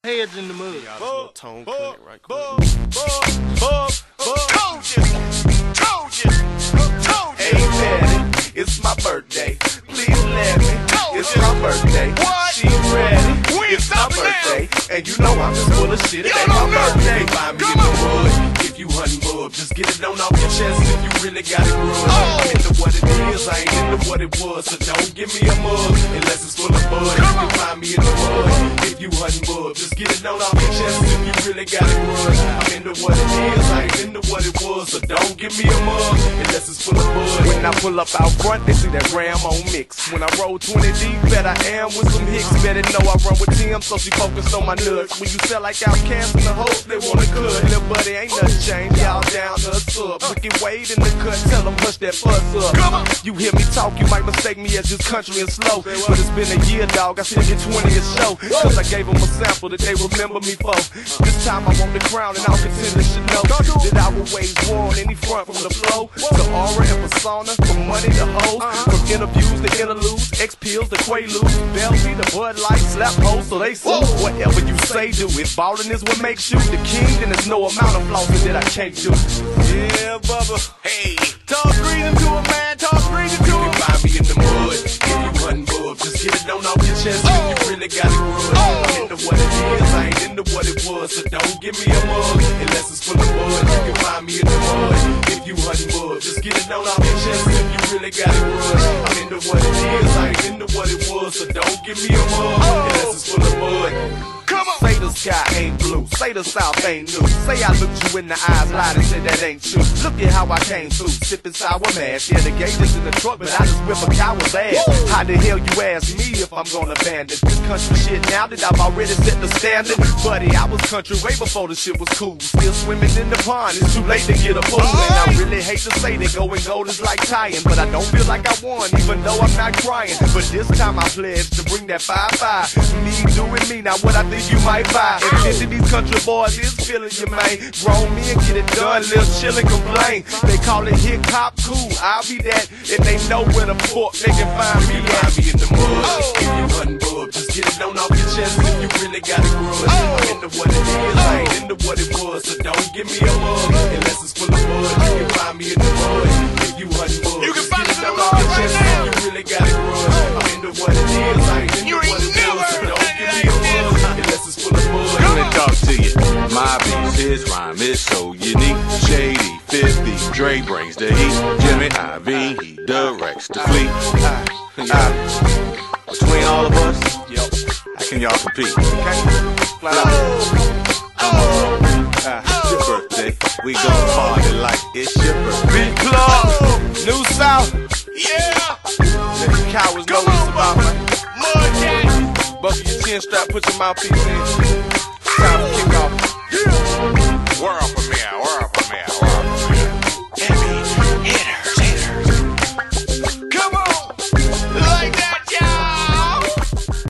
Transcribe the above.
Heads in the mud. Tone clinic right quick. Hey daddy, it's my birthday. Please let me. It's my birthday. She ready. It's my birthday. And you know I'm just full of shit. It ain't my birthday. Find me in the wood. If you hunting bub, just get it on off your chest if you really got it grudge. I'm into what it is, I ain't into what it was. So don't give me a mug unless it's full of bud. You can find me in the mud. If you hunting bub, just get it on off your chest if you really got it grudge. I'm into what it is, I ain't into what it was. So don't give me a mug unless it's full of bud. When I pull up out front, they see that gram on mix. When I roll 20 deep, bet I am with some hicks. Better know I run with Tim, so she focused on my nuts. When you sell like Outcast in the hoes, they wanna cut. Little buddy, ain't nothing changed. Y'all down to us up. Wicked Wade in the cut, tell them hush that fuss up. You hear me talk, you might mistake me as just country and slow. But it's been a year, dog, I still get 20 a show. Cause I gave them a sample that they remember me for. This time I want the crown and all contenders should know that I will wage war on any front from the flow to aura and persona, from money to hoes, from interviews to interludes, X-Pills to Quaaludes, Belzy to Bud Light, slap hoes so they sue. Whatever you say, do it. Ballin' is what makes you the king, then there's no amount of flossing that I can't do. Yeah, Bubba. Hey, talk greeting to a man, talk greeting to him. You can find me in the mud. If you hunting bub, just get it on off your chest if you really got it grudge. I'm into what it is, I ain't into what it was. So don't give me a mug unless it's full of bud. You can find me in the mud. If you hunting bub, just get it on off your chest if you really got it grudge. I'm into what it is, I ain't into what it was. So don't give me a mug unless it's full of bud. Come on. Say the sky ain't blue, say the south ain't new. Say I looked you in the eyes, lied and said that ain't true. Look at how I came through, sipping sour mash. Yeah, the gauge is in the truck, but I just whip a coward's ass. How the hell you ask me if I'm gonna abandon this country shit now that I've already set the standard? Buddy, I was country way before the shit was cool. Still swimming in the pond, it's too late to get a pool. And I really hate to say that going gold is like tying, but I don't feel like I won, even though I'm not crying. But this time I pledge to bring that 5-5. Me doing me, not what I think you might buy. And to these country boys is feeling you, man. Grown men get it done, live chill and complain. They call it hip hop cool, I'll be that. If they know where the fork, they can find me at. Find me in the mud. If you hunting bub, just get it on off your chest if you really got it grudge. I'm into what it is, I ain't into what it was. So don't give me a mug unless it's full of bud. You can find me in the mud. If you hunting bub, you can find it on off your chest if you really got it grudge. I'm into what it is, I ain't into what it was. So don't give me a mug unless it's full of bud. Let me talk to you. My beats, his rhyme is so unique. Shady, 50, Dre brings the heat. Jimmy Iovine, he directs the fleet. Between all of us, how can y'all compete? It's your birthday, we gon' party like it's your birthday. Big Club, New South, yeah. Let the cowards know what's about, man. Mud cat. Buckle your chin strap, put your mouthpiece in. Time to kick off. World premiere, world premiere, world premiere.